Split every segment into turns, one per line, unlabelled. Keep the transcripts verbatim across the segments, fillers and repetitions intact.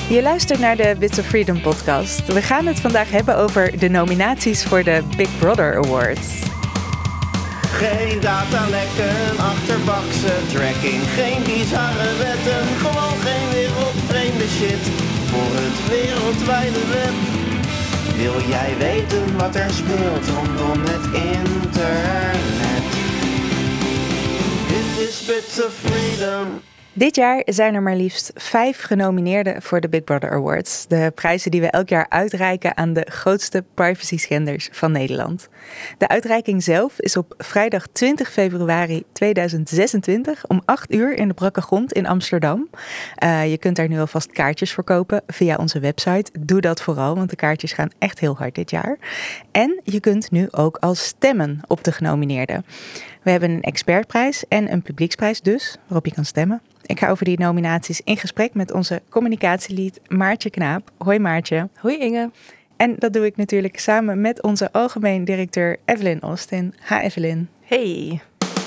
Je luistert naar de Bits of Freedom podcast. We gaan het vandaag hebben over de nominaties voor de Big Brother Awards.
Geen datalekken, achterbakse tracking, geen bizarre wetten, gewoon geen wereldvreemde shit voor het wereldwijde web. Wil jij weten wat er speelt rondom het internet? Dit is Bits of Freedom.
Dit jaar zijn er maar liefst vijf genomineerden voor de Big Brother Awards. De prijzen die we elk jaar uitreiken aan de grootste privacy-schenders van Nederland. De uitreiking zelf is op vrijdag twintig februari tweeduizend zesentwintig om acht uur in de Brakke Grond in Amsterdam. Uh, je kunt daar nu alvast kaartjes voor kopen via onze website. Doe dat vooral, want de kaartjes gaan echt heel hard dit jaar. En je kunt nu ook al stemmen op de genomineerden. We hebben een expertprijs en een publieksprijs dus, waarop je kan stemmen. Ik ga over die nominaties in gesprek met onze communicatielead Maartje Knaap. Hoi Maartje.
Hoi Inge.
En dat doe ik natuurlijk samen met onze algemeen directeur Evelyn Austin. Ha Evelyn.
Hey.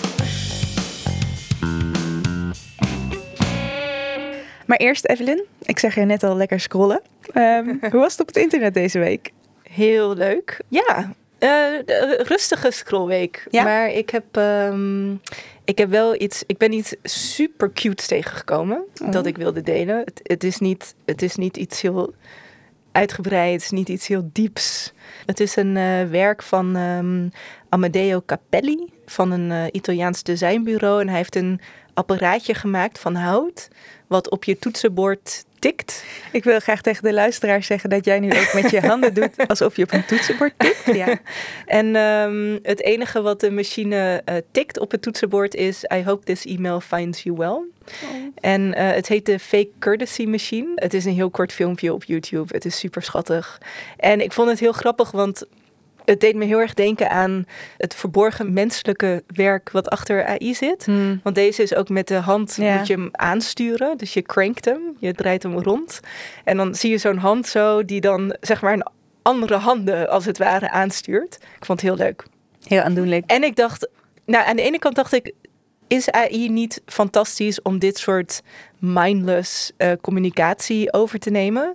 Maar eerst Evelyn, ik zeg je net al lekker scrollen. Um, hoe was het op het internet deze week?
Heel leuk. Ja, uh, rustige scrollweek. Ja? Maar ik heb... Um... Ik heb wel iets, ik ben iets super cute tegengekomen oh. dat ik wilde delen. Het, het, is niet, het is niet iets heel uitgebreid, het is niet iets heel dieps. Het is een uh, werk van um, Amedeo Capelli van een uh, Italiaans designbureau. En hij heeft een apparaatje gemaakt van hout wat op je toetsenbord tikt.
Ik wil graag tegen de luisteraar zeggen dat jij nu ook met je handen doet alsof je op een toetsenbord tikt. Ja.
En um, het enige wat de machine uh, tikt op het toetsenbord is I hope this email finds you well. Oh. En uh, het heet de Fake Courtesy Machine. Het is een heel kort filmpje op YouTube. Het is super schattig. En ik vond het heel grappig, want het deed me heel erg denken aan het verborgen menselijke werk wat achter A I zit. Hmm. Want deze is ook met de hand, ja. moet je hem aansturen. Dus je crankt hem, je draait hem rond. En dan zie je zo'n hand zo die dan zeg maar een andere handen als het ware aanstuurt. Ik vond het heel leuk.
Heel aandoenlijk.
En ik dacht, nou aan de ene kant dacht ik, is A I niet fantastisch om dit soort mindless uh, communicatie over te nemen?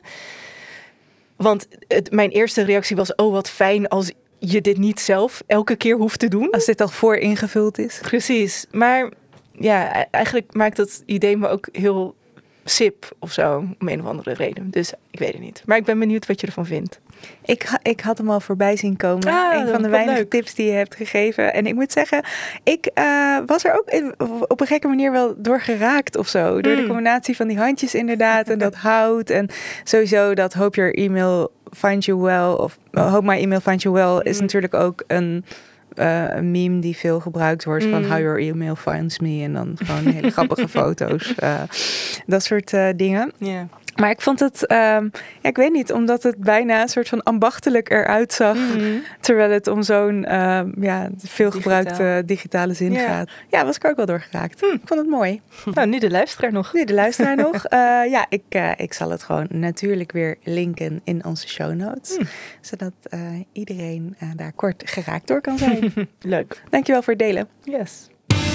Want het, mijn eerste reactie was, oh wat fijn als je dit niet zelf elke keer hoeft te doen.
Als dit al voor ingevuld is.
Precies. Maar ja, eigenlijk maakt dat idee me ook heel sip of zo, om een of andere reden. Dus ik weet het niet. Maar ik ben benieuwd wat je ervan vindt.
Ik, ik had hem al voorbij zien komen. Ah, een van de weinige leuk. tips die je hebt gegeven. En ik moet zeggen, ik uh, was er ook in, op een gekke manier wel door geraakt of zo. Door mm. de combinatie van die handjes inderdaad en dat hout. En sowieso dat hope your email finds you well. Of hope my email finds you well is mm. natuurlijk ook een... Uh, een meme die veel gebruikt wordt mm. van how your email finds me. En dan gewoon hele grappige foto's. Uh, dat soort uh, dingen. Yeah. Maar ik vond het, um, ja, ik weet niet, omdat het bijna een soort van ambachtelijk eruit zag. Mm-hmm. Terwijl het om zo'n uh, ja, veelgebruikte Digitaal. digitale zin yeah. gaat. Ja, was ik ook wel door geraakt. Mm. Ik vond het mooi.
Nou, nu de luisteraar nog.
Nu de luisteraar nog. Uh, ja, ik, uh, ik zal het gewoon natuurlijk weer linken in onze show notes. Mm. Zodat uh, iedereen uh, daar kort geraakt door kan zijn.
Leuk.
Dankjewel voor het delen.
Yes.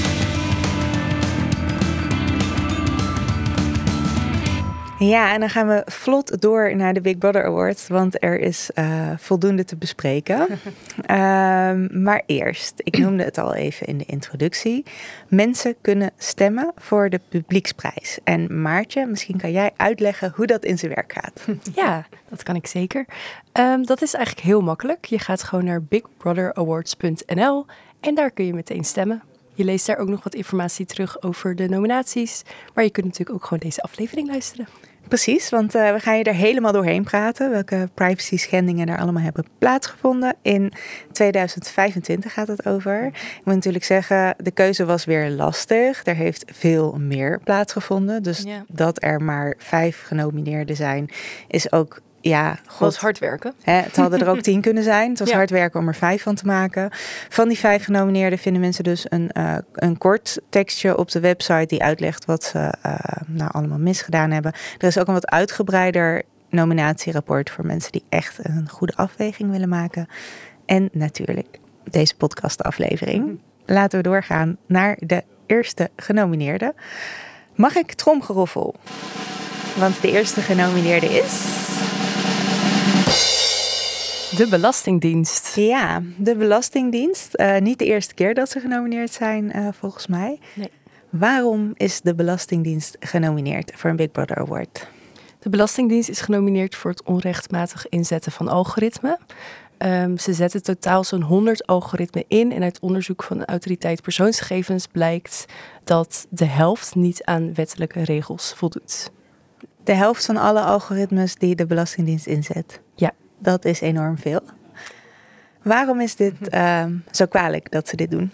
Ja, en dan gaan we vlot door naar de Big Brother Awards, want er is uh, voldoende te bespreken. um, maar eerst, ik noemde het al even in de introductie. Mensen kunnen stemmen voor de publieksprijs. En Maartje, misschien kan jij uitleggen hoe dat in zijn werk gaat.
Ja, dat kan ik zeker. Um, dat is eigenlijk heel makkelijk. Je gaat gewoon naar big brother awards punt n l en daar kun je meteen stemmen. Je leest daar ook nog wat informatie terug over de nominaties. Maar je kunt natuurlijk ook gewoon deze aflevering luisteren.
Precies, want uh, we gaan je er helemaal doorheen praten. Welke privacy schendingen daar allemaal hebben plaatsgevonden. In tweeduizend vijfentwintig gaat het over. Ik moet natuurlijk zeggen, de keuze was weer lastig. Er heeft veel meer plaatsgevonden. Dus ja. dat er maar vijf genomineerden zijn, is ook... Ja,
God. Was hard werken.
Hè, het hadden er ook tien kunnen zijn. Het was ja. hard werken om er vijf van te maken. Van die vijf genomineerden vinden mensen dus een, uh, een kort tekstje op de website die uitlegt wat ze uh, nou allemaal misgedaan hebben. Er is ook een wat uitgebreider nominatierapport voor mensen die echt een goede afweging willen maken. En natuurlijk deze podcastaflevering. Mm-hmm. Laten we doorgaan naar de eerste genomineerde. Mag ik tromgeroffel? Want de eerste genomineerde is...
De Belastingdienst.
Ja, de Belastingdienst. Uh, niet de eerste keer dat ze genomineerd zijn, uh, volgens mij.
Nee.
Waarom is de Belastingdienst genomineerd voor een Big Brother Award?
De Belastingdienst is genomineerd voor het onrechtmatig inzetten van algoritmen. Um, ze zetten totaal zo'n honderd algoritmen in. En uit onderzoek van de Autoriteit Persoonsgegevens blijkt dat de helft niet aan wettelijke regels voldoet.
De helft van alle algoritmes die de Belastingdienst inzet?
Ja.
Dat is enorm veel. Waarom is dit uh, zo kwalijk dat ze dit doen?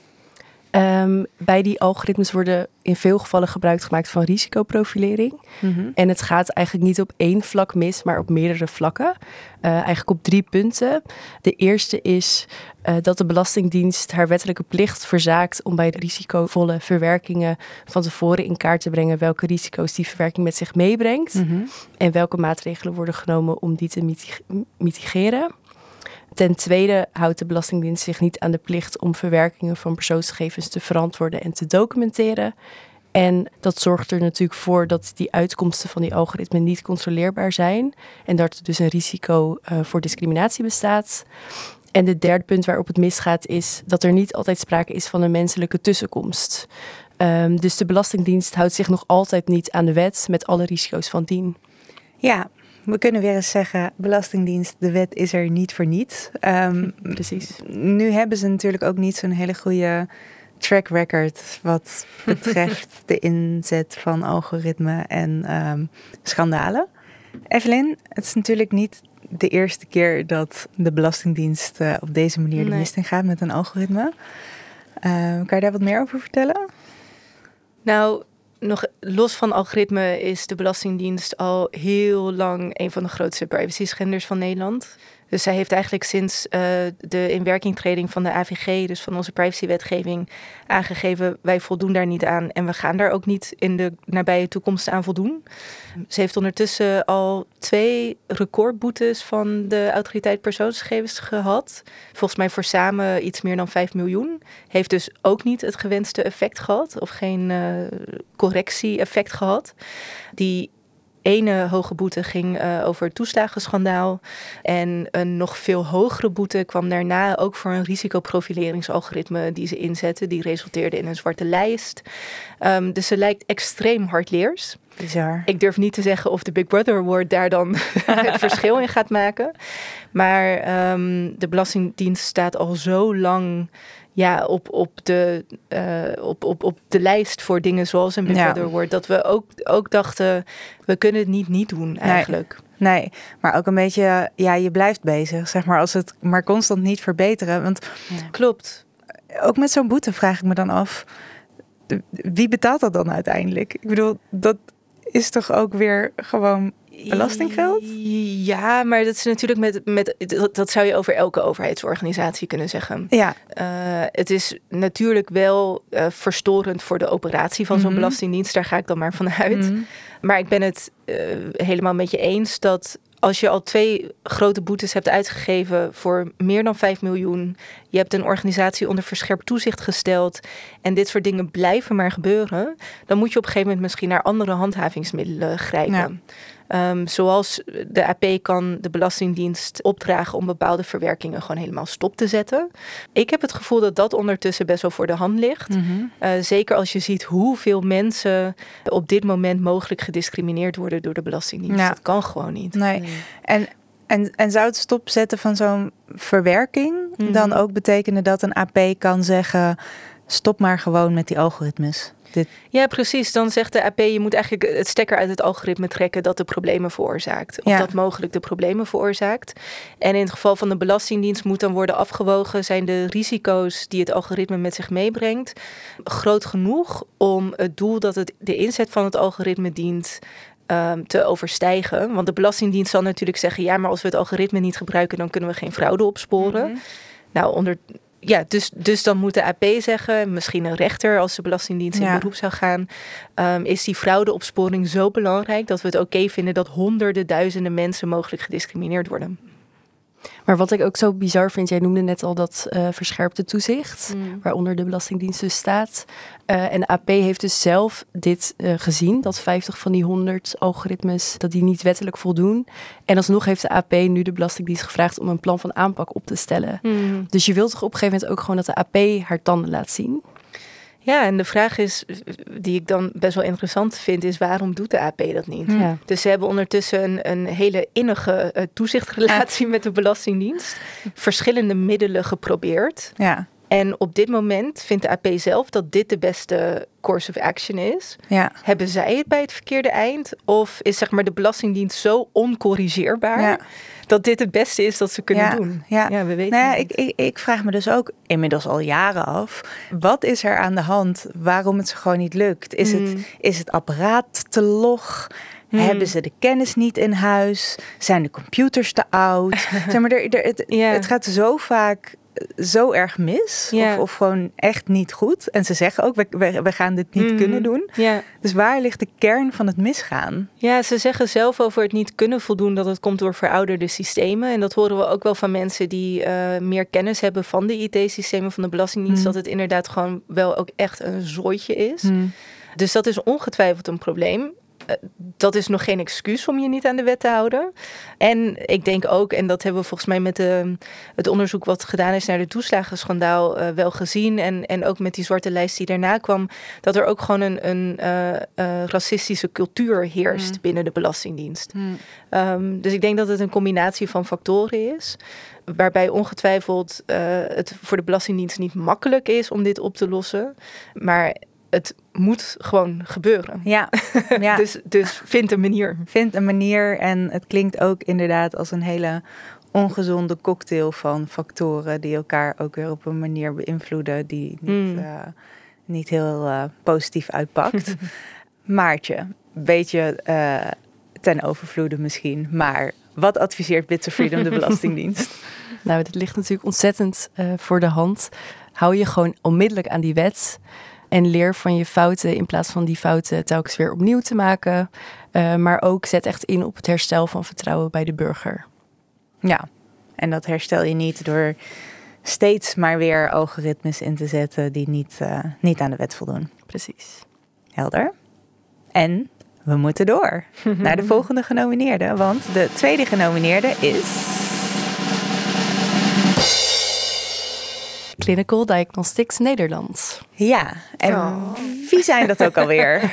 Um, bij die algoritmes worden in veel gevallen gebruik gemaakt van risicoprofilering. Mm-hmm. En het gaat eigenlijk niet op één vlak mis, maar op meerdere vlakken. Uh, eigenlijk op drie punten. De eerste is uh, dat de Belastingdienst haar wettelijke plicht verzaakt om bij de risicovolle verwerkingen van tevoren in kaart te brengen welke risico's die verwerking met zich meebrengt. Mm-hmm. En welke maatregelen worden genomen om die te mitig- mitigeren. Ten tweede houdt de Belastingdienst zich niet aan de plicht om verwerkingen van persoonsgegevens te verantwoorden en te documenteren. En dat zorgt er natuurlijk voor dat die uitkomsten van die algoritmen niet controleerbaar zijn. En dat er dus een risico uh, voor discriminatie bestaat. En de derde punt waarop het misgaat is dat er niet altijd sprake is van een menselijke tussenkomst. Um, dus de Belastingdienst houdt zich nog altijd niet aan de wet met alle risico's van dien.
Ja. We kunnen weer eens zeggen, Belastingdienst, de wet is er niet voor niets. Um,
Precies.
Nu hebben ze natuurlijk ook niet zo'n hele goede track record wat betreft de inzet van algoritmen en um, schandalen. Evelyn, het is natuurlijk niet de eerste keer dat de Belastingdienst uh, op deze manier de
nee.
mist in gaat met een algoritme. Uh, kan je daar wat meer over vertellen?
Nou... Nog los van algoritme is de Belastingdienst al heel lang een van de grootste privacy-schenders van Nederland. Dus zij heeft eigenlijk sinds uh, de inwerkingtreding van de A V G, dus van onze privacywetgeving, aangegeven, wij voldoen daar niet aan en we gaan daar ook niet in de nabije toekomst aan voldoen. Ze heeft ondertussen al twee recordboetes van de Autoriteit Persoonsgegevens gehad. Volgens mij voor samen iets meer dan vijf miljoen. Heeft dus ook niet het gewenste effect gehad of geen uh, correctie-effect gehad. Die ene hoge boete ging uh, over het toeslagenschandaal. En een nog veel hogere boete kwam daarna ook voor een risicoprofileringsalgoritme die ze inzetten. Die resulteerde in een zwarte lijst. Um, dus ze lijkt extreem hardleers.
Bizar.
Ik durf niet te zeggen of de Big Brother Award daar dan het verschil in gaat maken. Maar um, de Belastingdienst staat al zo lang ja, op, op, de, uh, op, op, op de lijst voor dingen zoals een Big
ja.
Brother Award. Dat we ook, ook dachten, we kunnen het niet niet doen eigenlijk.
Nee, nee, maar ook een beetje, ja, je blijft bezig. Zeg maar, als het maar constant niet verbeteren. Want
ja. Klopt.
Ook met zo'n boete vraag ik me dan af, wie betaalt dat dan uiteindelijk? Ik bedoel, dat is toch ook weer gewoon belastinggeld?
Ja, maar dat is natuurlijk met, met dat, dat zou je over elke overheidsorganisatie kunnen zeggen.
Ja.
Uh, het is natuurlijk wel uh, verstorend voor de operatie van zo'n mm-hmm. belastingdienst. Daar ga ik dan maar van uit. Mm-hmm. Maar ik ben het uh, helemaal met je eens dat als je al twee grote boetes hebt uitgegeven voor meer dan vijf miljoen, je hebt een organisatie onder verscherpt toezicht gesteld en dit soort dingen blijven maar gebeuren, dan moet je op een gegeven moment misschien naar andere handhavingsmiddelen grijpen. Ja. Um, zoals de A P kan de Belastingdienst opdragen om bepaalde verwerkingen gewoon helemaal stop te zetten. Ik heb het gevoel dat dat ondertussen best wel voor de hand ligt. Mm-hmm. Uh, zeker als je ziet hoeveel mensen op dit moment mogelijk gediscrimineerd worden door de Belastingdienst. Ja. Dat kan gewoon niet.
Nee. nee. En, en, en zou het stopzetten van zo'n verwerking mm-hmm. dan ook betekenen dat een A P kan zeggen, stop maar gewoon met die algoritmes? Dit.
Ja, precies. Dan zegt de A P, je moet eigenlijk het stekker uit het algoritme trekken dat de problemen veroorzaakt. Of ja. dat mogelijk de problemen veroorzaakt. En in het geval van de Belastingdienst moet dan worden afgewogen, zijn de risico's die het algoritme met zich meebrengt groot genoeg om het doel dat het de inzet van het algoritme dient Um, te overstijgen. Want de Belastingdienst zal natuurlijk zeggen, ja, maar als we het algoritme niet gebruiken, dan kunnen we geen fraude opsporen. Mm-hmm. Nou, onder... Ja, dus, dus dan moet de A P zeggen, misschien een rechter als de Belastingdienst in ja. beroep zou gaan, um, is die fraudeopsporing zo belangrijk dat we het oké vinden dat honderden duizenden mensen mogelijk gediscrimineerd worden.
Maar wat ik ook zo bizar vind, jij noemde net al dat uh, verscherpte toezicht, mm. waaronder de Belastingdienst dus staat. Uh, en de A P heeft dus zelf dit uh, gezien, dat vijftig van die honderd algoritmes, dat die niet wettelijk voldoen. En alsnog heeft de A P nu de Belastingdienst gevraagd om een plan van aanpak op te stellen. Mm. Dus je wilt toch op een gegeven moment ook gewoon dat de A P haar tanden laat zien?
Ja, en de vraag is, die ik dan best wel interessant vind, is waarom doet de A P dat niet? Ja. Dus ze hebben ondertussen een, een hele innige uh, toezichtrelatie ja. met de Belastingdienst. Verschillende middelen geprobeerd.
Ja.
En op dit moment vindt de A P zelf dat dit de beste course of action is.
Ja.
Hebben zij het bij het verkeerde eind? Of is zeg maar de Belastingdienst zo oncorrigeerbaar... Ja. dat dit het beste is dat ze kunnen
ja,
doen?
Ja,
ja we weten
nou ja, ik, ik, ik vraag me dus ook inmiddels al jaren af... wat is er aan de hand waarom het ze gewoon niet lukt? Is, mm. het, is het apparaat te log? Hmm. Hebben ze de kennis niet in huis? Zijn de computers te oud? Zeg maar, er, er, het, ja. het gaat zo vaak zo erg mis. Ja. Of, of gewoon echt niet goed. En ze zeggen ook, we, we, we gaan dit niet mm. kunnen doen.
Ja.
Dus waar ligt de kern van het misgaan?
Ja, ze zeggen zelf over het niet kunnen voldoen... dat het komt door verouderde systemen. En dat horen we ook wel van mensen die uh, meer kennis hebben... van de I T-systemen van de Belastingdienst. Mm. Dat het inderdaad gewoon wel ook echt een zooitje is. Mm. Dus dat is ongetwijfeld een probleem. Dat is nog geen excuus om je niet aan de wet te houden. En ik denk ook, en dat hebben we volgens mij met de, het onderzoek wat gedaan is naar de toeslagenschandaal uh, wel gezien. En, en ook met die zwarte lijst die daarna kwam. Dat er ook gewoon een, een uh, uh, racistische cultuur heerst mm. binnen de Belastingdienst. Mm. Um, dus ik denk dat het een combinatie van factoren is. Waarbij ongetwijfeld uh, het voor de Belastingdienst niet makkelijk is om dit op te lossen. Maar het moet gewoon gebeuren.
Ja, ja.
dus, dus vind een manier.
Vind een manier en het klinkt ook inderdaad als een hele ongezonde cocktail van factoren... die elkaar ook weer op een manier beïnvloeden die niet, mm. uh, niet heel uh, positief uitpakt. Maartje, een beetje uh, ten overvloede misschien, maar wat adviseert Bits of Freedom de Belastingdienst?
Nou, dat ligt natuurlijk ontzettend uh, voor de hand. Hou je gewoon onmiddellijk aan die wet... En leer van je fouten in plaats van die fouten telkens weer opnieuw te maken. Uh, maar ook zet echt in op het herstel van vertrouwen bij de burger.
Ja, en dat herstel je niet door steeds maar weer algoritmes in te zetten die niet, uh, niet aan de wet voldoen.
Precies.
Helder. En we moeten door naar de volgende genomineerde. Want de tweede genomineerde is...
Clinical Diagnostics Nederland.
Ja, en oh. wie zijn dat ook alweer?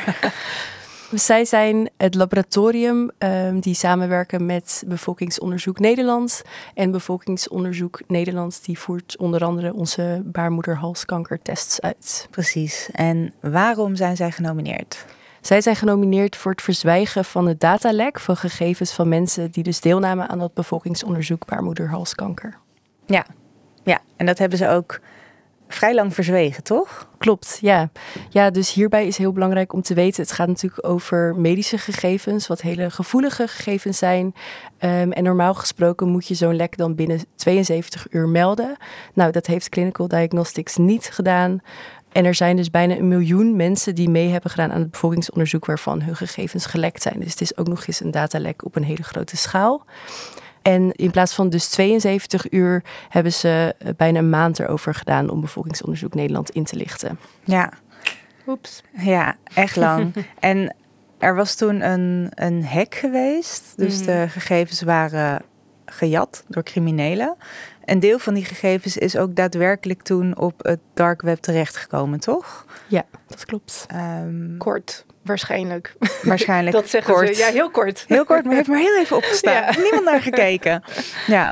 Zij zijn het laboratorium um, die samenwerken met Bevolkingsonderzoek Nederland. En Bevolkingsonderzoek Nederland die voert onder andere onze baarmoederhalskankertests uit.
Precies. En waarom zijn zij genomineerd?
Zij zijn genomineerd voor het verzwijgen van het datalek van gegevens van mensen die dus deelnamen aan dat bevolkingsonderzoek baarmoederhalskanker.
Ja. Ja, en dat hebben ze ook vrij lang verzwegen, toch?
Klopt, ja. Ja, dus hierbij is heel belangrijk om te weten... het gaat natuurlijk over medische gegevens... wat hele gevoelige gegevens zijn. Um, en normaal gesproken moet je zo'n lek dan binnen tweeënzeventig uur melden. Nou, dat heeft Clinical Diagnostics niet gedaan... En er zijn dus bijna een miljoen mensen die mee hebben gedaan aan het bevolkingsonderzoek... waarvan hun gegevens gelekt zijn. Dus het is ook nog eens een datalek op een hele grote schaal... En in plaats van dus tweeënzeventig uur hebben ze bijna een maand erover gedaan om Bevolkingsonderzoek Nederland in te lichten.
Ja.
Oeps.
Ja, echt lang. En er was toen een, een hack geweest. Dus mm. de gegevens waren gejat door criminelen. Een deel van die gegevens is ook daadwerkelijk toen op het dark web terechtgekomen, toch?
Ja, dat klopt.
Um, Kort. Waarschijnlijk.
Waarschijnlijk.
Dat zeggen
kort.
ze. Ja, heel kort.
Heel kort, maar heeft maar heel even opgestaan. Ja. Niemand naar gekeken. Ja.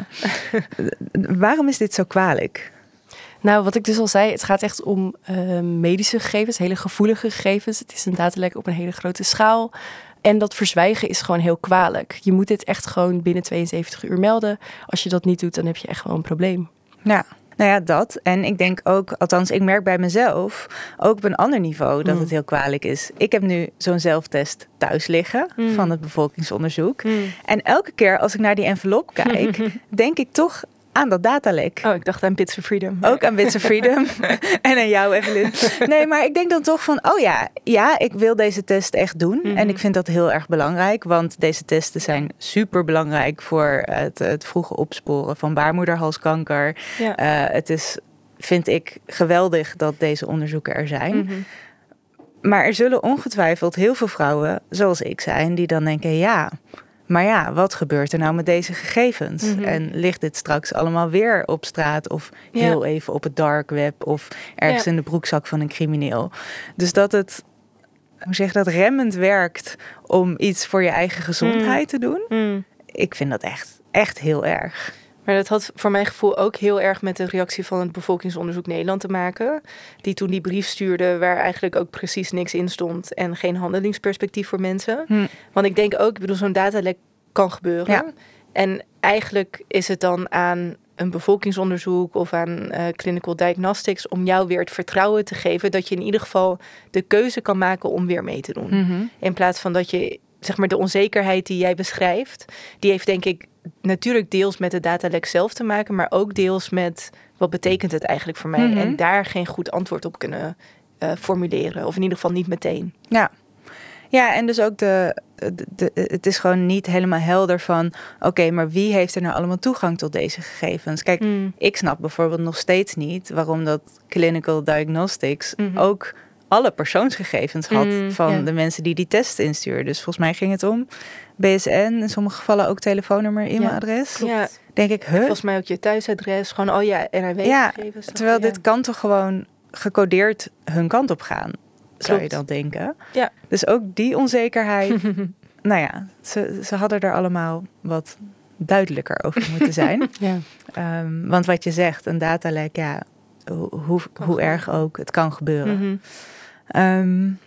Waarom is dit zo kwalijk?
Nou, wat ik dus al zei, het gaat echt om uh, medische gegevens, hele gevoelige gegevens. Het is een datalek op een hele grote schaal. En dat verzwijgen is gewoon heel kwalijk. Je moet dit echt gewoon binnen tweeënzeventig uur melden. Als je dat niet doet, dan heb je echt wel een probleem.
Ja. Nou ja, dat. En ik denk ook, althans ik merk bij mezelf, ook op een ander niveau dat mm. het heel kwalijk is. Ik heb nu zo'n zelftest thuis liggen mm. van het bevolkingsonderzoek. Mm. En elke keer als ik naar die envelop kijk, denk ik toch aan dat datalek.
Oh, ik dacht aan Bits of Freedom.
Ook aan Bits of Freedom. En aan jou, Evelyn. Nee, maar ik denk dan toch van, oh ja, ja, ik wil deze test echt doen. Mm-hmm. En ik vind dat heel erg belangrijk, want deze testen zijn super belangrijk voor het, het vroege opsporen van baarmoederhalskanker. Ja. Uh, het is, vind ik, geweldig dat deze onderzoeken er zijn. Mm-hmm. Maar er zullen ongetwijfeld heel veel vrouwen, zoals ik zijn, die dan denken, ja, maar ja, wat gebeurt er nou met deze gegevens? Mm-hmm. En ligt dit straks allemaal weer op straat of heel ja. even op het dark web of ergens ja. in de broekzak van een crimineel? Dus dat het, hoe zeg je dat, remmend werkt om iets voor je eigen gezondheid mm. te doen. Mm. Ik vind dat echt, echt heel erg.
Maar dat had voor mijn gevoel ook heel erg met de reactie van het Bevolkingsonderzoek Nederland te maken. Die toen die brief stuurde waar eigenlijk ook precies niks in stond. En geen handelingsperspectief voor mensen. Hm. Want ik denk ook, ik bedoel, zo'n datalek kan gebeuren. Ja. En eigenlijk is het dan aan een bevolkingsonderzoek of aan uh, clinical diagnostics om jou weer het vertrouwen te geven dat je in ieder geval de keuze kan maken om weer mee te doen. Mm-hmm. In plaats van dat je, zeg maar, de onzekerheid die jij beschrijft, die heeft denk ik natuurlijk deels met de datalek zelf te maken, maar ook deels met wat betekent het eigenlijk voor mij? Mm-hmm. En daar geen goed antwoord op kunnen uh, formuleren. Of in ieder geval niet meteen.
Ja, ja en dus ook de, de, de, het is gewoon niet helemaal helder van, oké, okay, maar wie heeft er nou allemaal toegang tot deze gegevens? Kijk, mm. ik snap bijvoorbeeld nog steeds niet waarom dat clinical diagnostics mm-hmm. ook alle persoonsgegevens had mm, van ja. de mensen die die test instuurden. Dus volgens mij ging het om B S N, in sommige gevallen ook telefoonnummer, e-mailadres.
Ja, ja.
Denk ik, huh?
Volgens mij ook je thuisadres, gewoon al je N R W-gegevens.
Ja, terwijl ja. dit kan toch gewoon gecodeerd hun kant op gaan, zou Klopt. je dan denken.
Ja.
Dus ook die onzekerheid, nou ja, ze, ze hadden er allemaal wat duidelijker over moeten zijn. ja. um, want wat je zegt, een datalek, ja, hoe, hoe, hoe erg ook, het kan gebeuren. Mm-hmm. Um,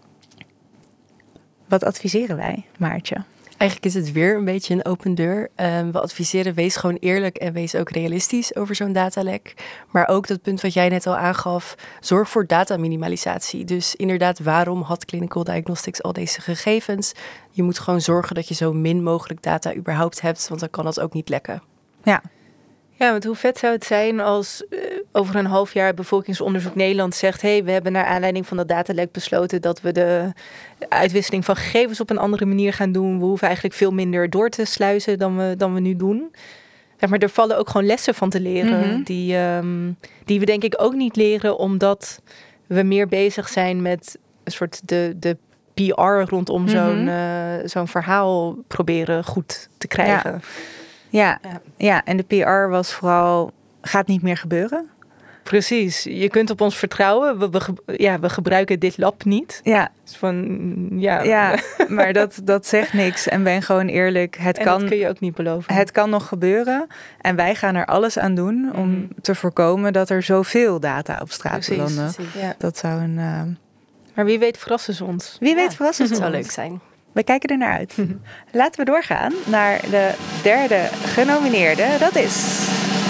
wat adviseren wij, Maartje?
Eigenlijk is het weer een beetje een open deur. Um, we adviseren, wees gewoon eerlijk en wees ook realistisch over zo'n datalek. Maar ook dat punt wat jij net al aangaf, zorg voor dataminimalisatie. Dus inderdaad, waarom had Clinical Diagnostics al deze gegevens? Je moet gewoon zorgen dat je zo min mogelijk data überhaupt hebt, want dan kan dat ook niet lekken.
Ja.
Ja, want hoe vet zou het zijn als uh, over een half jaar Bevolkingsonderzoek Nederland zegt, hé, hey, we hebben naar aanleiding van dat datalek besloten dat we de uitwisseling van gegevens op een andere manier gaan doen. We hoeven eigenlijk veel minder door te sluizen dan we, dan we nu doen. Zeg maar, er vallen ook gewoon lessen van te leren mm-hmm. die, um, die we denk ik ook niet leren omdat we meer bezig zijn met een soort de, de P R rondom mm-hmm. zo'n, uh, zo'n verhaal proberen goed te krijgen.
Ja. Ja, ja. ja, en de P R was vooral, gaat niet meer gebeuren.
Precies, je kunt op ons vertrouwen. We, we, ja, we gebruiken dit lab niet.
Ja,
dus van, ja.
ja maar dat, dat zegt niks. En ben gewoon eerlijk, het
en
kan,
dat kun je ook niet beloven.
Het kan nog gebeuren. En wij gaan er alles aan doen mm. om te voorkomen dat er zoveel data op straat
precies,
belanden.
Precies, ja.
Dat zou een... Uh...
Maar wie weet verrassen ze ons.
Wie weet ja. verrassen ze ons.
Dat zou leuk zijn.
We kijken er naar uit. Laten we doorgaan naar de derde genomineerde. Dat is...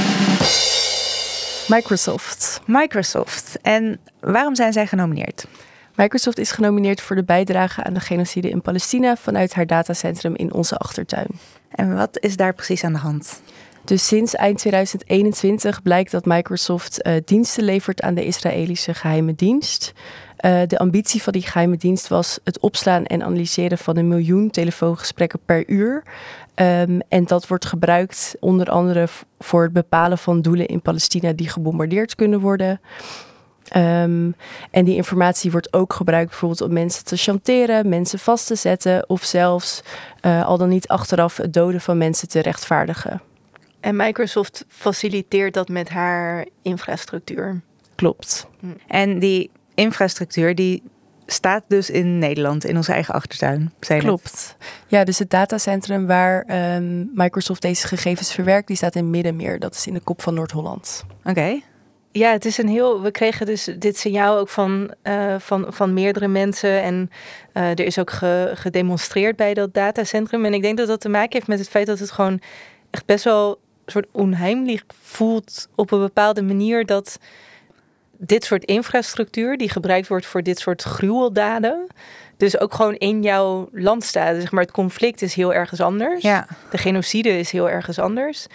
Microsoft.
Microsoft. En waarom zijn zij genomineerd?
Microsoft is genomineerd voor de bijdrage aan de genocide in Palestina vanuit haar datacentrum in onze achtertuin.
En wat is daar precies aan de hand?
Dus sinds eind tweeduizend eenentwintig blijkt dat Microsoft uh, diensten levert aan de Israëlische geheime dienst. Uh, de ambitie van die geheime dienst was het opslaan en analyseren van een miljoen telefoongesprekken per uur. Um, en dat wordt gebruikt onder andere voor het bepalen van doelen in Palestina die gebombardeerd kunnen worden. Um, en die informatie wordt ook gebruikt bijvoorbeeld om mensen te chanteren, mensen vast te zetten of zelfs uh, al dan niet achteraf het doden van mensen te rechtvaardigen.
En Microsoft faciliteert dat met haar infrastructuur.
Klopt.
En die infrastructuur die staat dus in Nederland, in onze eigen achtertuin.
Klopt. Ja, dus het datacentrum waar um, Microsoft deze gegevens verwerkt, die staat in Middenmeer. Dat is in de kop van Noord-Holland.
Oké. Okay.
Ja, het is een heel. We kregen dus dit signaal ook van, uh, van, van meerdere mensen. En uh, er is ook ge, gedemonstreerd bij dat datacentrum. En ik denk dat dat te maken heeft met het feit dat het gewoon echt best wel een soort onheimlich voelt op een bepaalde manier dat dit soort infrastructuur die gebruikt wordt voor dit soort gruweldaden, dus ook gewoon in jouw land staat. Zeg maar, het conflict is heel ergens anders.
Ja.
De genocide is heel ergens anders.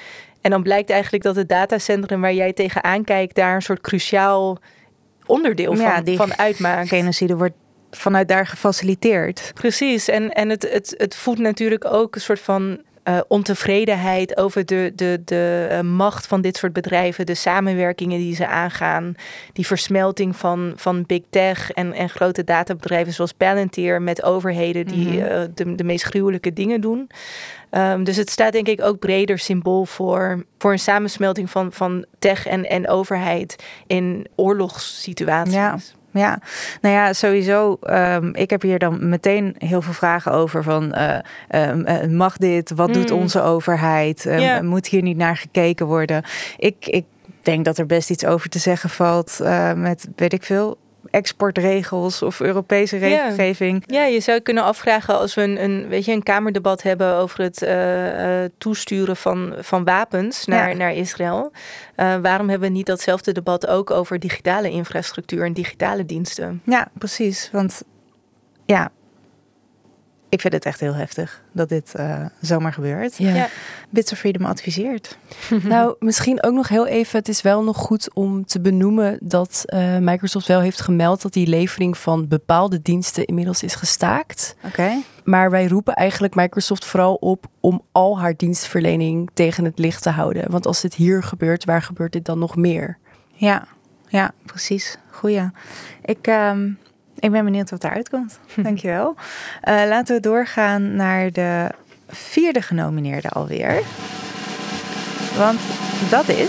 En dan blijkt eigenlijk dat het datacentrum waar jij tegenaan kijkt daar een soort cruciaal onderdeel van,
ja, die
van uitmaakt.
Genocide wordt vanuit daar gefaciliteerd.
Precies. En, en het, het, het voedt natuurlijk ook een soort van uh, ontevredenheid over de, de, de uh, macht van dit soort bedrijven, de samenwerkingen die ze aangaan, die versmelting van, van big tech en, en grote databedrijven zoals Palantir met overheden die mm-hmm. uh, de, de meest gruwelijke dingen doen. Um, dus het staat denk ik ook breder symbool voor, voor een samensmelting van, van tech en, en overheid in oorlogssituaties.
Ja. Ja, nou ja, sowieso. Um, ik heb hier dan meteen heel veel vragen over van uh, uh, mag dit? Wat mm. doet onze overheid? Um, yeah. Moet hier niet naar gekeken worden? Ik, ik denk dat er best iets over te zeggen valt uh, met, weet ik veel, exportregels of Europese regelgeving.
Ja, ja, je zou kunnen afvragen als we een, een, weet je, een kamerdebat hebben over het uh, uh, toesturen van, van wapens naar, ja. naar Israël. Uh, waarom hebben we niet datzelfde debat ook over digitale infrastructuur en digitale diensten?
Ja, precies. Want ja, ik vind het echt heel heftig dat dit uh, zomaar gebeurt.
Ja. Ja.
Bits of Freedom adviseert.
Nou, misschien ook nog heel even. Het is wel nog goed om te benoemen dat uh, Microsoft wel heeft gemeld dat die levering van bepaalde diensten inmiddels is gestaakt.
Oké. Okay.
Maar wij roepen eigenlijk Microsoft vooral op om al haar dienstverlening tegen het licht te houden. Want als dit hier gebeurt, waar gebeurt dit dan nog meer?
Ja, ja, precies. Goeie. Ik... Um... Ik ben benieuwd wat eruit komt. Dankjewel. Uh, laten we doorgaan naar de vierde genomineerde alweer. Want dat is...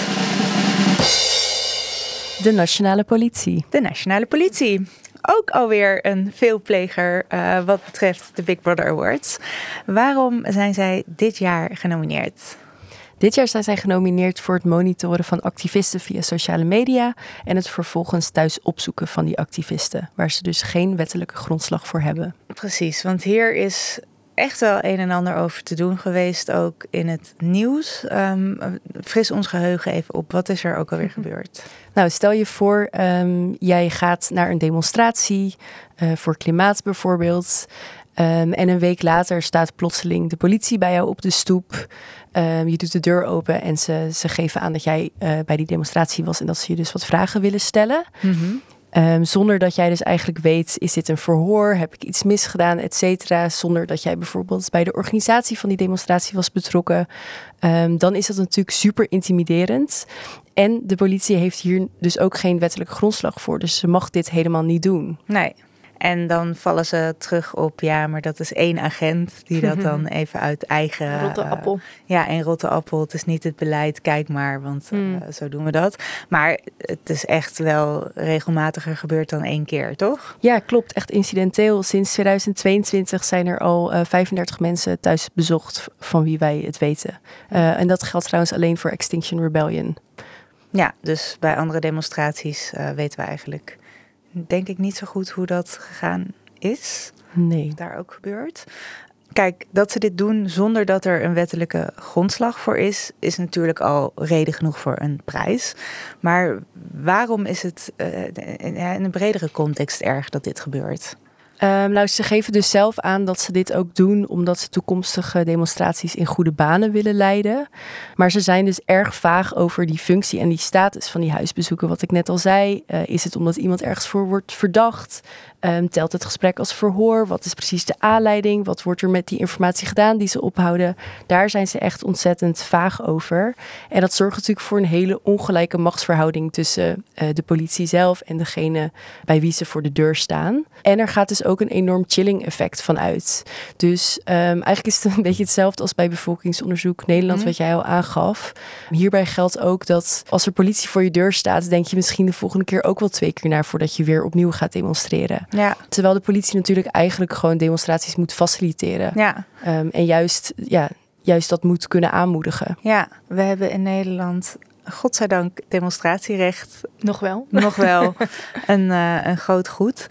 De Nationale Politie.
De Nationale Politie. Ook alweer een veelpleger uh, wat betreft de Big Brother Awards. Waarom zijn zij dit jaar genomineerd?
Dit jaar zijn zij genomineerd voor het monitoren van activisten via sociale media en het vervolgens thuis opzoeken van die activisten, waar ze dus geen wettelijke grondslag voor hebben.
Precies, want hier is echt wel een en ander over te doen geweest, ook in het nieuws. Um, fris ons geheugen even op, wat is er ook alweer gebeurd?
Nou, stel je voor, um, jij gaat naar een demonstratie uh, voor klimaat bijvoorbeeld. Um, en een week later staat plotseling de politie bij jou op de stoep. Um, je doet de deur open en ze, ze geven aan dat jij uh, bij die demonstratie was en dat ze je dus wat vragen willen stellen.
Mm-hmm.
Um, zonder dat jij dus eigenlijk weet, is dit een verhoor? Heb ik iets misgedaan, et cetera? Zonder dat jij bijvoorbeeld bij de organisatie van die demonstratie was betrokken. Um, dan is dat natuurlijk super intimiderend. En de politie heeft hier dus ook geen wettelijke grondslag voor. Dus ze mag dit helemaal niet doen.
Nee. En dan vallen ze terug op, ja, maar dat is één agent die dat dan even uit eigen...
Rotte appel.
Uh, ja, één rotte appel. Het is niet het beleid, kijk maar, want uh, mm. zo doen we dat. Maar het is echt wel regelmatiger gebeurd dan één keer, toch?
Ja, klopt. Echt incidenteel. Sinds tweeduizend tweeëntwintig zijn er al uh, vijfendertig mensen thuis bezocht van wie wij het weten. Uh, en dat geldt trouwens alleen voor Extinction Rebellion.
Ja, dus bij andere demonstraties uh, weten we eigenlijk... denk ik niet zo goed hoe dat gegaan is.
Nee.
Daar ook gebeurt. Kijk, dat ze dit doen zonder dat er een wettelijke grondslag voor is, is natuurlijk al reden genoeg voor een prijs. Maar waarom is het uh, in een bredere context erg dat dit gebeurt?
Um, nou, ze geven dus zelf aan dat ze dit ook doen omdat ze toekomstige demonstraties in goede banen willen leiden. Maar ze zijn dus erg vaag over die functie en die status van die huisbezoeken. Wat ik net al zei, uh, is het omdat iemand ergens voor wordt verdacht? Um, telt het gesprek als verhoor? Wat is precies de aanleiding? Wat wordt er met die informatie gedaan die ze ophouden? Daar zijn ze echt ontzettend vaag over. En dat zorgt natuurlijk voor een hele ongelijke machtsverhouding tussen uh, de politie zelf en degene bij wie ze voor de deur staan. En er gaat dus ook een enorm chilling effect van uit. Dus um, eigenlijk is het een beetje hetzelfde als bij bevolkingsonderzoek Nederland, mm-hmm. wat jij al aangaf. Hierbij geldt ook dat als er politie voor je deur staat, denk je misschien de volgende keer ook wel twee keer naar voordat je weer opnieuw gaat demonstreren.
Ja.
Terwijl de politie natuurlijk eigenlijk gewoon demonstraties moet faciliteren.
Ja.
Um, en juist, ja, juist dat moet kunnen aanmoedigen.
Ja, we hebben in Nederland, godzijdank, demonstratierecht.
Nog wel.
Nog wel een, uh, een groot goed.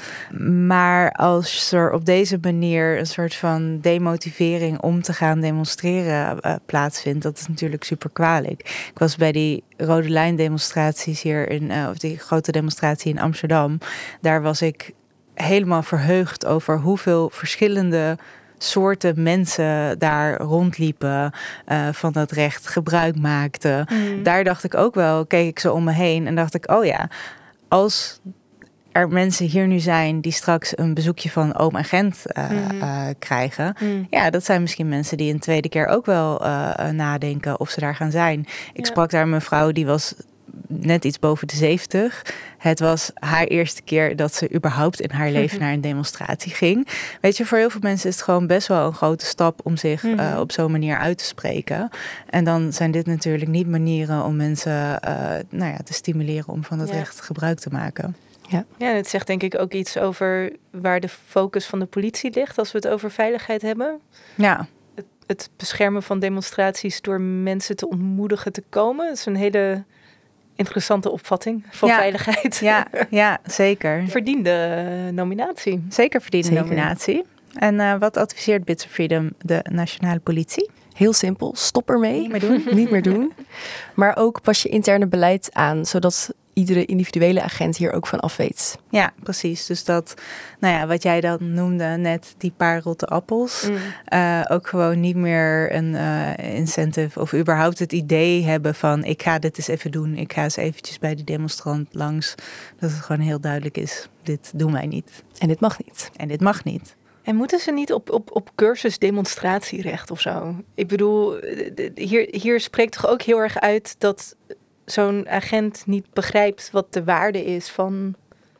Maar als er op deze manier een soort van demotivering om te gaan demonstreren uh, plaatsvindt, dat is natuurlijk super kwalijk. Ik was bij die Rode Lijn demonstraties hier in, uh, of die grote demonstratie in Amsterdam. Daar was ik helemaal verheugd over hoeveel verschillende soorten mensen daar rondliepen, uh, van dat recht gebruik maakten. Mm. Daar dacht ik ook wel, keek ik zo om me heen en dacht ik, oh ja, als er mensen hier nu zijn die straks een bezoekje van oom en Gent uh, mm. uh, krijgen. Mm. Ja, dat zijn misschien mensen die een tweede keer ook wel uh, nadenken of ze daar gaan zijn. Ik ja. sprak daar met een vrouw die was net iets boven de zeventig. Het was haar eerste keer dat ze überhaupt in haar leven naar een demonstratie ging. Weet je, voor heel veel mensen is het gewoon best wel een grote stap om zich mm-hmm. uh, op zo'n manier uit te spreken. En dan zijn dit natuurlijk niet manieren om mensen uh, nou ja, te stimuleren om van dat ja. recht gebruik te maken.
Ja. ja, en het zegt denk ik ook iets over waar de focus van de politie ligt als we het over veiligheid hebben.
Ja.
Het, het beschermen van demonstraties door mensen te ontmoedigen te komen. Dat is een hele interessante opvatting van
ja.
veiligheid.
Ja, ja, zeker.
Verdiende nominatie.
Zeker verdiende zeker. nominatie. En uh, wat adviseert Bits of Freedom de nationale politie?
Heel simpel, stop ermee.
Niet meer doen.
Niet meer doen. Maar ook pas je interne beleid aan, zodat iedere individuele agent hier ook van af weet.
Ja, precies. Dus dat, nou ja, wat jij dan noemde net, die paar rotte appels. Mm. Uh, ook gewoon niet meer een uh, incentive of überhaupt het idee hebben van ik ga dit eens even doen. Ik ga eens eventjes bij die demonstrant langs. Dat het gewoon heel duidelijk is, dit doen wij niet.
En dit mag niet.
En dit mag niet.
En moeten ze niet op, op, op cursus demonstratierecht of zo? Ik bedoel, hier, hier spreekt toch ook heel erg uit dat zo'n agent niet begrijpt wat de waarde is van,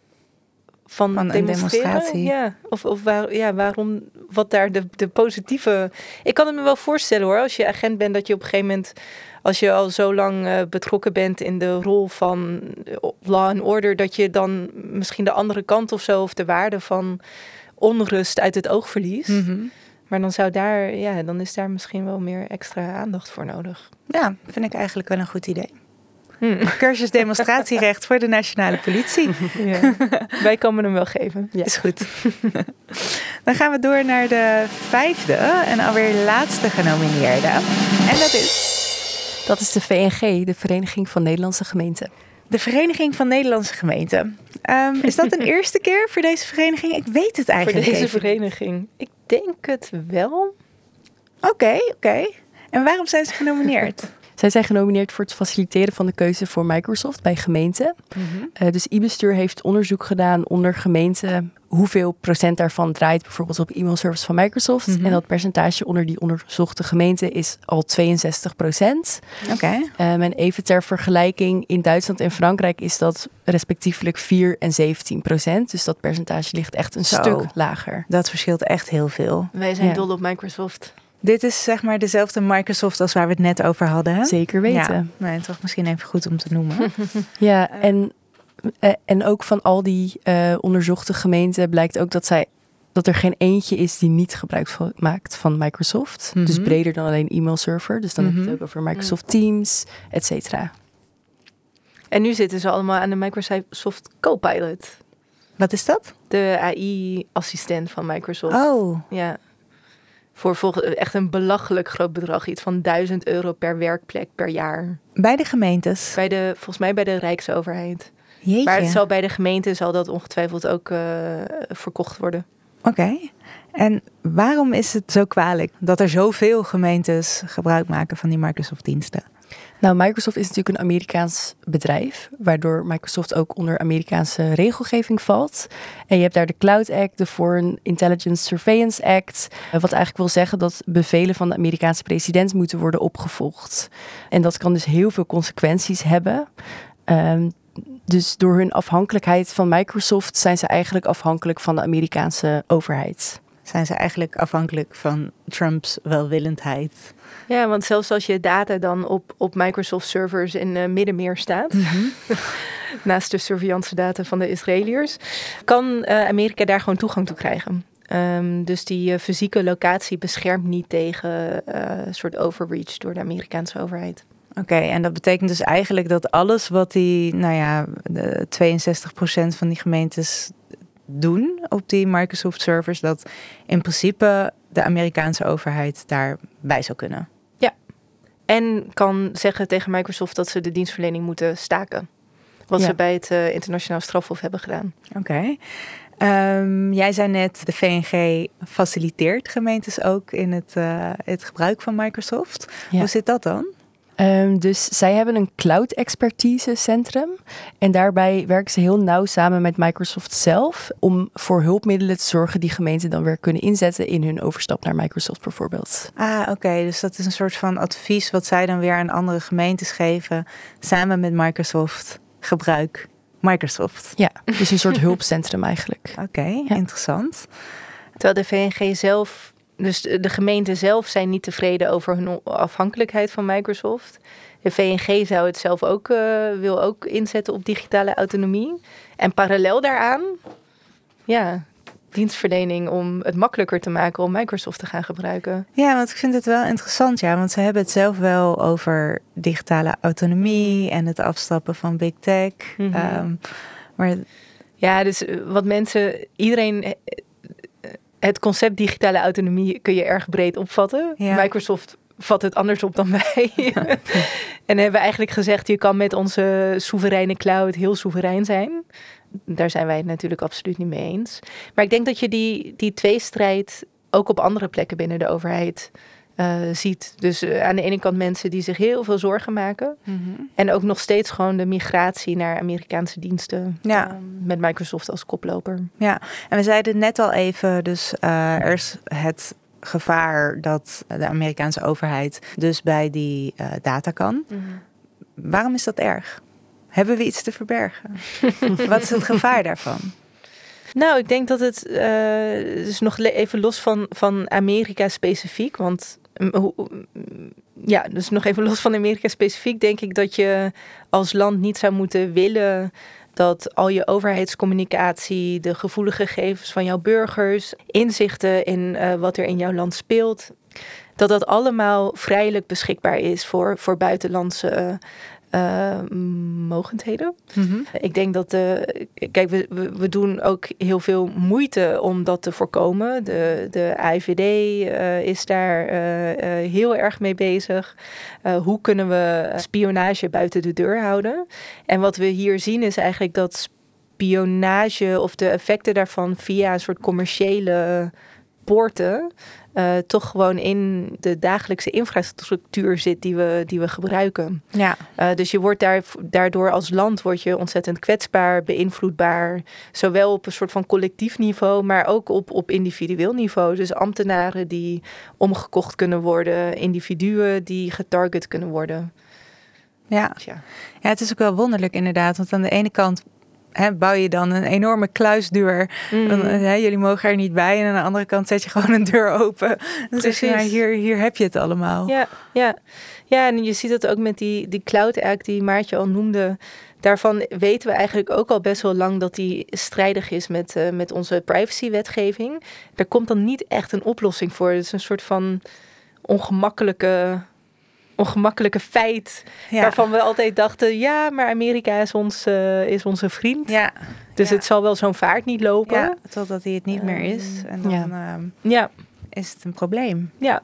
van,
van een demonstratie.
Ja, of, of waar, ja, waarom, wat daar de, de positieve... Ik kan het me wel voorstellen hoor, als je agent bent, dat je op een gegeven moment, als je al zo lang uh, betrokken bent in de rol van law and order, dat je dan misschien de andere kant of zo, of de waarde van onrust uit het oog verliest. Mm-hmm. Maar dan zou daar, ja, dan is daar misschien wel meer extra aandacht voor nodig.
Ja, vind ik eigenlijk wel een goed idee. Hmm. Cursus demonstratierecht voor de nationale politie.
Ja. Wij komen hem wel geven.
Ja. Is goed. Dan gaan we door naar de vijfde en alweer laatste genomineerde. En dat is...
Dat is de V N G, de Vereniging van Nederlandse Gemeenten.
De Vereniging van Nederlandse Gemeenten. Um, is dat een eerste keer voor deze vereniging? Ik weet het eigenlijk
niet. Voor deze
even.
vereniging? Ik denk het wel.
Oké, okay, oké. Okay. En waarom zijn ze genomineerd?
Zij zijn genomineerd voor het faciliteren van de keuze voor Microsoft bij gemeenten. Mm-hmm. Uh, dus e-bestuur heeft onderzoek gedaan onder gemeenten. Hoeveel procent daarvan draait bijvoorbeeld op e-mailservice van Microsoft. Mm-hmm. En dat percentage onder die onderzochte gemeenten is al tweeënzestig procent.
Oké. Okay.
Um, en even ter vergelijking, in Duitsland en Frankrijk is dat respectievelijk vier en zeventien procent. Dus dat percentage ligt echt een Zo, stuk lager.
Dat verschilt echt heel veel.
Wij zijn ja. dol op Microsoft.
Dit is zeg maar dezelfde Microsoft als waar we het net over hadden. Hè?
Zeker weten.
Ja, maar toch misschien even goed om te noemen.
Ja, en, en ook van al die uh, onderzochte gemeenten blijkt ook dat, zij, dat er geen eentje is die niet gebruik van, maakt van Microsoft. Mm-hmm. Dus breder dan alleen e-mailserver. Dus dan mm-hmm. heb je het ook over Microsoft Teams, et cetera.
En nu zitten ze allemaal aan de Microsoft Copilot.
Wat is dat?
De A I-assistent van Microsoft.
Oh.
Ja. Voor volgens, echt een belachelijk groot bedrag. Iets van duizend euro per werkplek per jaar.
Bij de gemeentes?
Bij de, volgens mij bij de Rijksoverheid.
Jeetje.
Maar het zal bij de gemeente zal dat ongetwijfeld ook uh, verkocht worden.
Oké. Okay. En waarom is het zo kwalijk dat er zoveel gemeentes gebruik maken van die Microsoft-diensten?
Nou, Microsoft is natuurlijk een Amerikaans bedrijf, waardoor Microsoft ook onder Amerikaanse regelgeving valt. En je hebt daar de Cloud Act, de Foreign Intelligence Surveillance Act, wat eigenlijk wil zeggen dat bevelen van de Amerikaanse president moeten worden opgevolgd. En dat kan dus heel veel consequenties hebben. Um, dus door hun afhankelijkheid van Microsoft zijn ze eigenlijk afhankelijk van de Amerikaanse overheid.
Zijn ze eigenlijk afhankelijk van Trumps welwillendheid?
Ja, want zelfs als je data dan op, op Microsoft servers in uh, Middenmeer staat, mm-hmm. naast de surveillance data van de Israëliërs, kan uh, Amerika daar gewoon toegang toe krijgen. Um, dus die uh, fysieke locatie beschermt niet tegen uh, een soort overreach door de Amerikaanse overheid.
Oké, okay, en dat betekent dus eigenlijk dat alles wat die, nou ja, de tweeënzestig procent van die gemeentes doen op die Microsoft servers, dat in principe de Amerikaanse overheid daarbij zou kunnen.
Ja, en kan zeggen tegen Microsoft dat ze de dienstverlening moeten staken. Wat ja. ze bij het uh, internationaal strafhof hebben gedaan.
Oké. Okay. Um, jij zei net, de V N G faciliteert gemeentes ook in het, uh, het gebruik van Microsoft. Ja. Hoe zit dat dan?
Um, dus zij hebben een cloud expertise centrum en daarbij werken ze heel nauw samen met Microsoft zelf om voor hulpmiddelen te zorgen die gemeenten dan weer kunnen inzetten in hun overstap naar Microsoft bijvoorbeeld.
Ah, oké. Okay. Dus dat is een soort van advies wat zij dan weer aan andere gemeentes geven samen met Microsoft. Gebruik Microsoft.
Ja, dus een soort hulpcentrum eigenlijk.
Oké, okay, ja. Interessant.
Terwijl de V N G zelf... Dus de gemeenten zelf zijn niet tevreden over hun afhankelijkheid van Microsoft. De V N G zou het zelf ook, uh, wil ook inzetten op digitale autonomie. En parallel daaraan, ja, dienstverlening om het makkelijker te maken om Microsoft te gaan gebruiken.
Ja, want ik vind het wel interessant, ja, want ze hebben het zelf wel over digitale autonomie en het afstappen van big tech. Mm-hmm. Um, maar
ja, dus wat mensen, iedereen. Het concept digitale autonomie kun je erg breed opvatten. Ja. Microsoft vat het anders op dan wij. En hebben we eigenlijk gezegd, je kan met onze soevereine cloud heel soeverein zijn. Daar zijn wij het natuurlijk absoluut niet mee eens. Maar ik denk dat je die, die tweestrijd ook op andere plekken binnen de overheid uh, ziet. Dus uh, aan de ene kant mensen die zich heel veel zorgen maken. Mm-hmm. En ook nog steeds gewoon de migratie naar Amerikaanse diensten. Ja. Uh, met Microsoft als koploper.
Ja, en we zeiden net al even, dus uh, er is het gevaar dat de Amerikaanse overheid dus bij die uh, data kan. Mm-hmm. Waarom is dat erg? Hebben we iets te verbergen? Wat is het gevaar daarvan?
Nou, ik denk dat het uh, dus nog even los van, van Amerika specifiek, want ja, dus nog even los van Amerika specifiek, denk ik dat je als land niet zou moeten willen dat al je overheidscommunicatie, de gevoelige gegevens van jouw burgers, inzichten in uh, wat er in jouw land speelt, dat dat allemaal vrijelijk beschikbaar is voor, voor buitenlandse uh, Uh, mogendheden. Mm-hmm. Ik denk dat de... Kijk, we, we, we doen ook heel veel moeite om dat te voorkomen. De, de A I V D uh, is daar uh, uh, heel erg mee bezig. Uh, hoe kunnen we spionage buiten de deur houden? En wat we hier zien is eigenlijk dat spionage of de effecten daarvan via een soort commerciële poorten Uh, toch gewoon in de dagelijkse infrastructuur zit die we, die we gebruiken. Ja. Uh, dus je wordt daar, daardoor als land word je ontzettend kwetsbaar, beïnvloedbaar. Zowel op een soort van collectief niveau, maar ook op, op individueel niveau. Dus ambtenaren die omgekocht kunnen worden, individuen die getarget kunnen worden.
Ja. Dus ja. Ja, het is ook wel wonderlijk inderdaad, want aan de ene kant He, bouw je dan een enorme kluisdeur. Mm. Dan, he, jullie mogen er niet bij. En aan de andere kant zet je gewoon een deur open. Dan zeg je, nou, hier, hier heb je het allemaal.
Ja, ja. Ja, en je ziet het ook met die, die Cloud Act die Maartje al noemde. Daarvan weten we eigenlijk ook al best wel lang dat die strijdig is met, uh, met onze privacywetgeving. Er komt dan niet echt een oplossing voor. Het is een soort van ongemakkelijke... ongemakkelijke feit, ja. Waarvan we altijd dachten, ja, maar Amerika is, ons, uh, is onze vriend. Ja. Dus ja. Het zal wel zo'n vaart niet lopen.
Ja, totdat hij het niet um, meer is. En dan ja. Uh, ja. is het een probleem. Ja.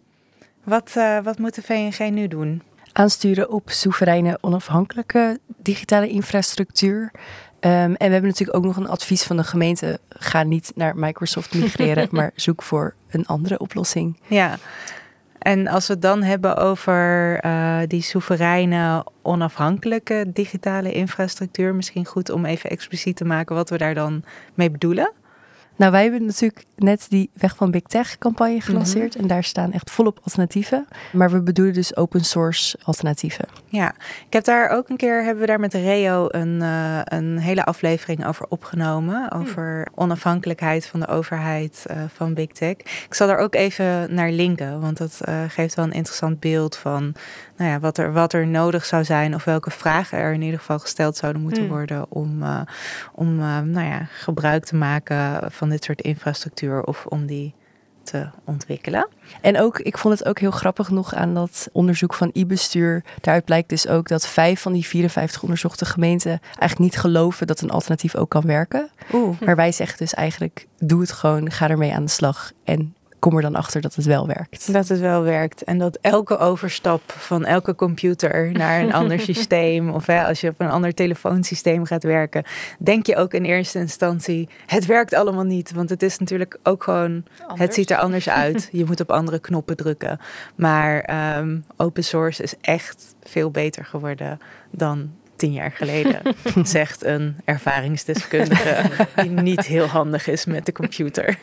Wat, uh, wat moet de V N G nu doen?
Aansturen op soevereine, onafhankelijke digitale infrastructuur. Um, en we hebben natuurlijk ook nog een advies van de gemeente. Ga niet naar Microsoft migreren, maar zoek voor een andere oplossing.
Ja. En als we het dan hebben over uh, die soevereine, onafhankelijke digitale infrastructuur, misschien goed om even expliciet te maken wat we daar dan mee bedoelen.
Nou, wij hebben natuurlijk net die Weg van Big Tech campagne gelanceerd. Mm-hmm. En daar staan echt volop alternatieven. Maar we bedoelen dus open source alternatieven.
Ja, ik heb daar ook een keer, hebben we daar met Reo een, uh, een hele aflevering over opgenomen. Over mm. onafhankelijkheid van de overheid uh, van Big Tech. Ik zal daar ook even naar linken. Want dat uh, geeft wel een interessant beeld van nou ja, wat, er, wat er nodig zou zijn. Of welke vragen er in ieder geval gesteld zouden moeten mm. worden. Om, uh, om uh, nou ja, gebruik te maken van dit soort infrastructuur of om die te ontwikkelen.
En ook, ik vond het ook heel grappig nog aan dat onderzoek van e-bestuur. Daaruit blijkt dus ook dat vijf van die vierenvijftig onderzochte gemeenten eigenlijk niet geloven dat een alternatief ook kan werken. Oeh. Maar wij zeggen dus eigenlijk, doe het gewoon, ga ermee aan de slag en kom er dan achter dat het wel werkt.
Dat het wel werkt. En dat elke overstap van elke computer naar een ander systeem, of hè, als je op een ander telefoonsysteem gaat werken, denk je ook in eerste instantie, het werkt allemaal niet. Want het is natuurlijk ook gewoon, anders. Het ziet er anders uit. Je moet op andere knoppen drukken. Maar um, open source is echt veel beter geworden dan tien jaar geleden, zegt een ervaringsdeskundige die niet heel handig is met de computer.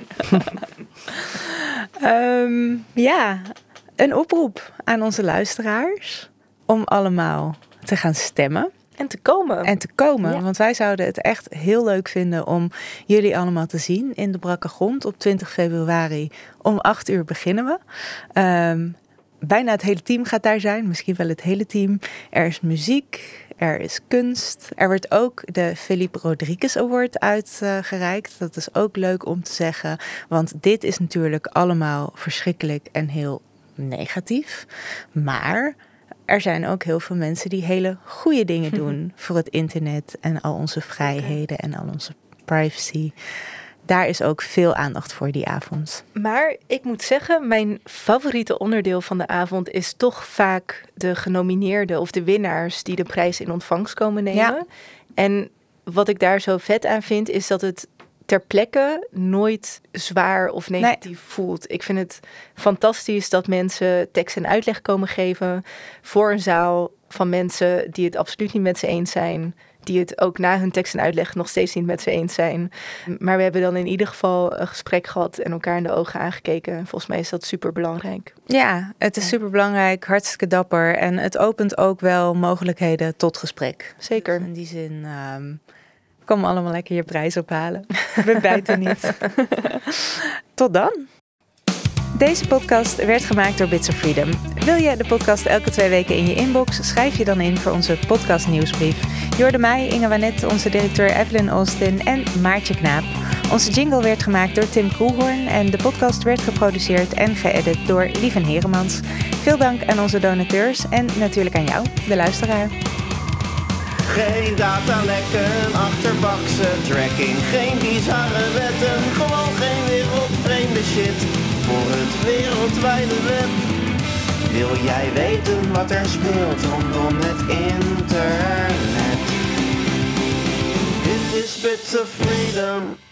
um, ja, een oproep aan onze luisteraars om allemaal te gaan stemmen.
En te komen.
En te komen,
ja.
Want wij zouden het echt heel leuk vinden om jullie allemaal te zien in de Brakke Grond op twintig februari. Om acht uur beginnen we. Um, bijna het hele team gaat daar zijn, misschien wel het hele team. Er is muziek, er is kunst. Er wordt ook de Philippe Rodriguez Award uitgereikt. Uh, dat is ook leuk om te zeggen, want dit is natuurlijk allemaal verschrikkelijk en heel negatief. Maar er zijn ook heel veel mensen die hele goede dingen doen voor het internet en al onze vrijheden en al onze privacy. Daar is ook veel aandacht voor die avond.
Maar ik moet zeggen, mijn favoriete onderdeel van de avond is toch vaak de genomineerden of de winnaars die de prijs in ontvangst komen nemen. Ja. En wat ik daar zo vet aan vind, is dat het ter plekke nooit zwaar of negatief nee. voelt. Ik vind het fantastisch dat mensen tekst en uitleg komen geven voor een zaal van mensen die het absoluut niet met ze eens zijn, die het ook na hun tekst en uitleg nog steeds niet met ze eens zijn. Maar we hebben dan in ieder geval een gesprek gehad en elkaar in de ogen aangekeken. Volgens mij is dat super belangrijk.
Ja, het is super belangrijk, hartstikke dapper. En het opent ook wel mogelijkheden tot gesprek.
Zeker.
Dus in die zin, um, kom allemaal lekker je prijs ophalen. We bijten niet. Tot dan. Deze podcast werd gemaakt door Bits of Freedom. Wil je de podcast elke twee weken in je inbox? Schrijf je dan in voor onze podcast nieuwsbrief. Je hoorde mij, Inge Wanet, onze directeur Evelyn Austin en Maartje Knaap. Onze jingle werd gemaakt door Tim Koelhoorn en de podcast werd geproduceerd en geëdit door Lieven Heremans. Veel dank aan onze donateurs en natuurlijk aan jou, de luisteraar.
Geen datalekken, achterbakse tracking, geen bizarre wetten, gewoon geen wereldvreemde shit voor het wereldwijde web. Wil jij weten wat er speelt rondom het internet? Dit is Bits of Freedom.